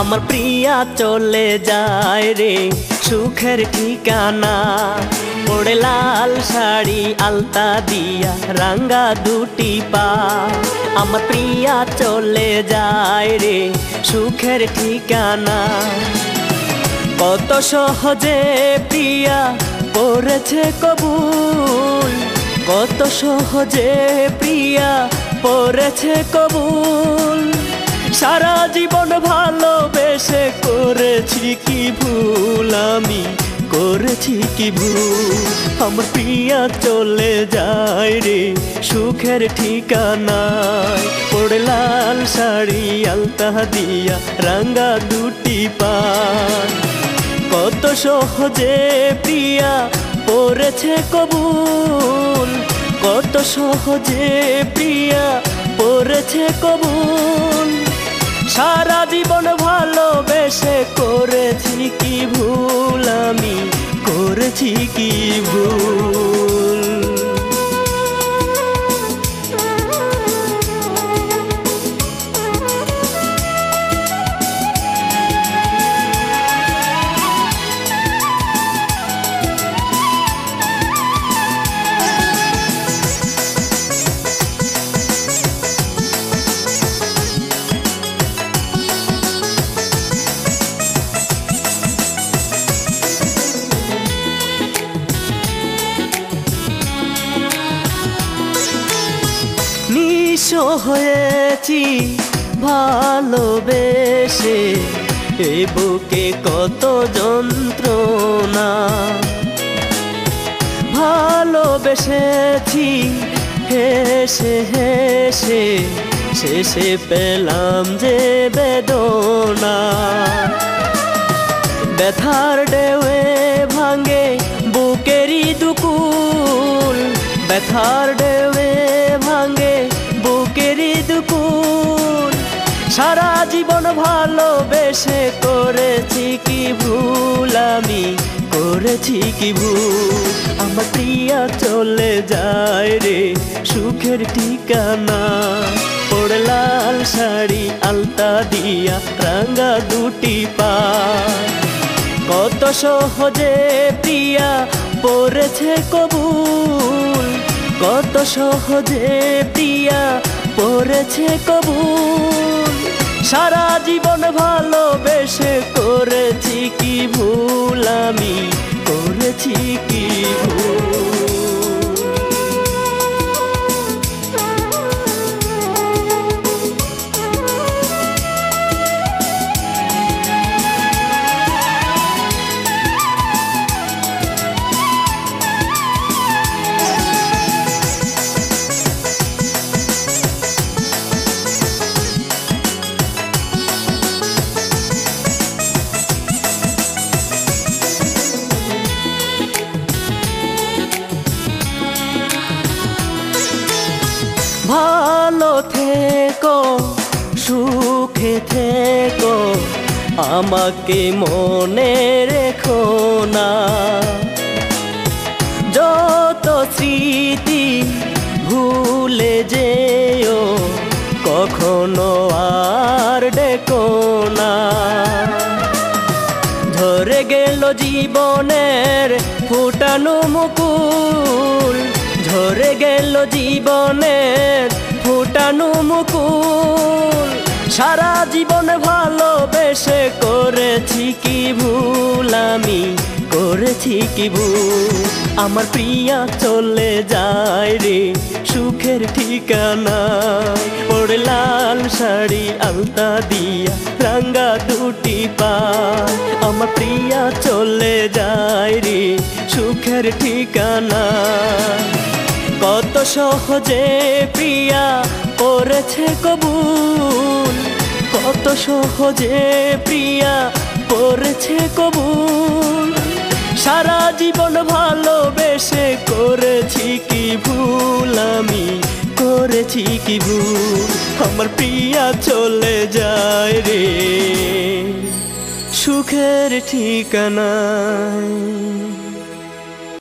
আমার প্রিয়া চলে যায় রে সুখের ঠিকানা। পড়ে লাল শাড়ি আলতা দিয়া রাঙ্গা দুটি পা। আমার প্রিয়া চলে যায় রে সুখের ঠিকানা। কত সহজে প্রিয়া পড়েছে কবুল, কত সহজে প্রিয়া পড়েছে কবুল। সারা জীবন ভালোবেসে করেছি কি ভুল, আমি করেছি কি ভুল। আমার প্রিয়া চলে যায় রে সুখের ঠিকানায়। পড়ে লাল শাড়ি আলতা দিয়া রাঙ্গা দুটি পা। কত সহজে প্রিয়া পড়েছে কবুল, কত সহজে প্রিয়া পড়েছে কবুল। সারা জীবন ভালোবেসে করেছি কি ভুল, আমি করেছি কি ভুল। নিঃস্ব হয়েছি ভালোবেসে, এ বুকে কত যন্ত্রণা। ভালোবেসেছি হেসে হেসে, শেষে পেলাম যে বেদনা। ব্যথার ঢেউয়ে ভাঙে বুকেরই দুকুল, ব্যথার ঢেউয়ে ভাঙে বুকেরই দুকুল। সারা জীবন ভালোবেসে করেছি কি ভুল, আমি করেছি কি ভুল। আমার প্রিয়া চলে যায় রে সুখের ঠিকানা। পড়ে লাল শাড়ি আলতা দিয়া রাঙ্গা দুটি পা। কত সহজে প্রিয়া পড়েছে কবুল, কত সহজে প্রিয়া পড়েছে কবুল। সারা জীবন ভালোবেসে করেছি কি ভুল, আমি করেছি কি ভুল। ভালো থেকো সুখে থেকো, আমাকে মনে রেখো না। যত স্মৃতি ভুলে যেও, কখনো আর ডেকো না। ধরে গেল জীবনের ফুটানো মুকুল, ঝরে গেল জীবনের ফুটানো মুকুল। সারা জীবন ভালোবেসে করেছি কি ভুল, আমি করেছি কি ভুল। আমার প্রিয়া চলে যায় রে সুখের ঠিকানায়। পড়ে লাল শাড়ি আলতা দিয়া রাঙ্গা দুটি পা। আমার প্রিয়া চলে যায় রে সুখের ঠিকানায়। কত সহজে প্রিয়া পড়েছে কবুল, কত সহজে প্রিয়া পড়েছে কবুল। সারা জীবন ভালোবেসে করেছি কি ভুল, আমি করেছি কি ভুল। আমার প্রিয়া চলে যায় রে সুখের ঠিকানায়।